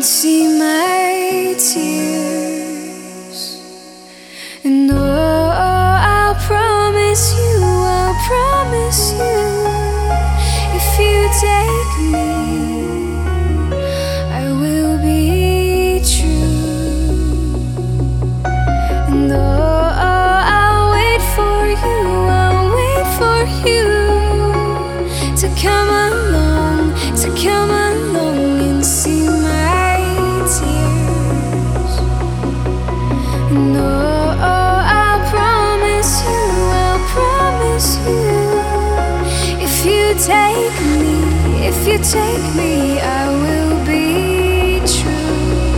see my tears. And oh, I'll promise you, if you take me, I will be true. And oh, I'll wait for you to come along and see my tears. And oh, I'll promise you, if you take me, I will be true.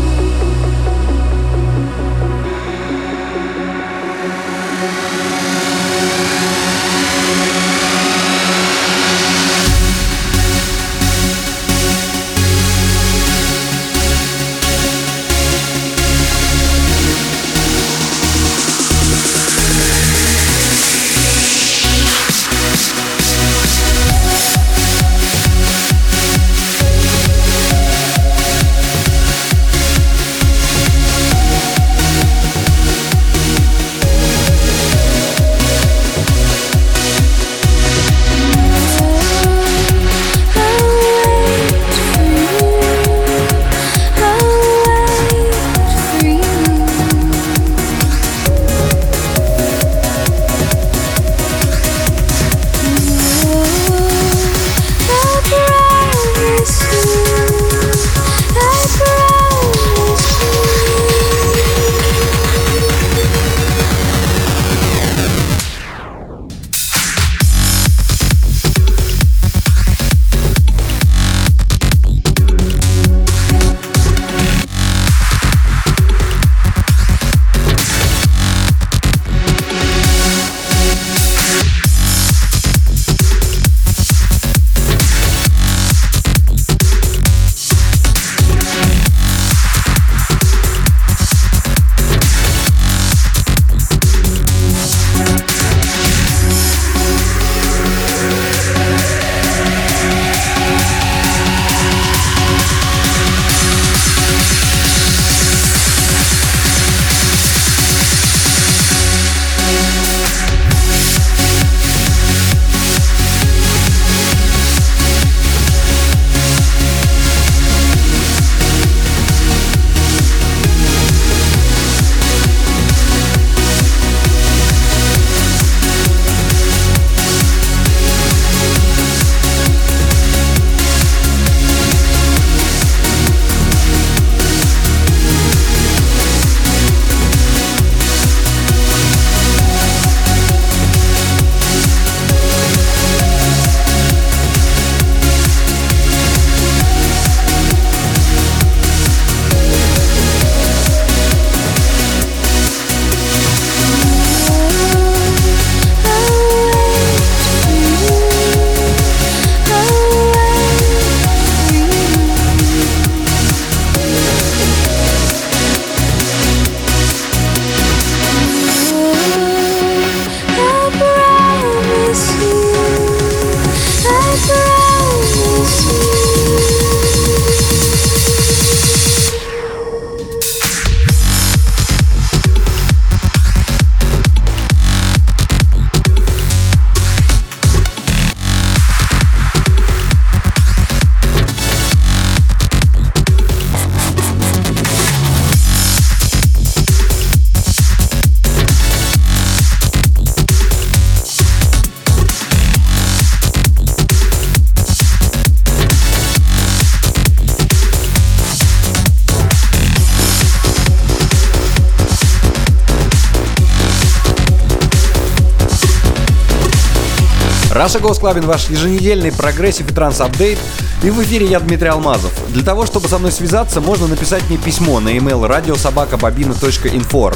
Russia Goes Clubbing, ваш еженедельный прогрессив и транс-апдейт. И в эфире я, Дмитрий Алмазов. Для того, чтобы со мной связаться, можно написать мне письмо на email radiosobakabobina.info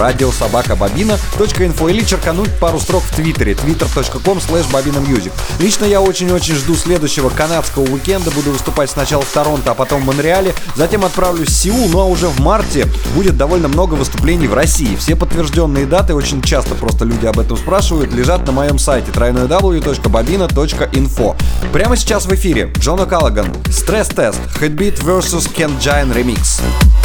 radiosobakabobina.info или черкануть пару строк в твиттере twitter.com/bobinamusic. Лично я очень-очень жду следующего канадского уикенда. Буду выступать сначала в Торонто, а потом в Монреале. Затем отправлюсь в Сеул, ну а уже в марте будет довольно много выступлений в России. Все подтвержденные даты, очень часто просто люди об этом спрашивают, лежат на моем сайте www.bobina.info. радиособакабобина.info. Прямо сейчас в эфире Джон О'Каллиган, Stress Test, Headbeat vs. Ken Giant Remix.